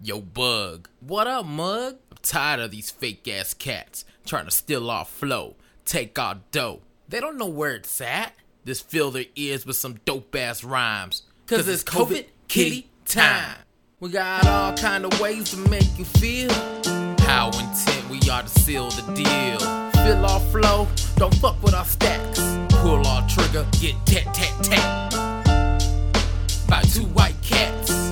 Yo, Bug. What up, Mug? I'm tired of these fake ass cats trying to steal our flow, take our dough. They don't know where it's at. Just fill their ears with some dope ass rhymes. Cause it's COVID kitty time. We got all kind of ways to make you feel how intent we are to seal the deal. Fill our flow, don't fuck with our stacks. Pull our trigger, get tat tat tat by two white cats.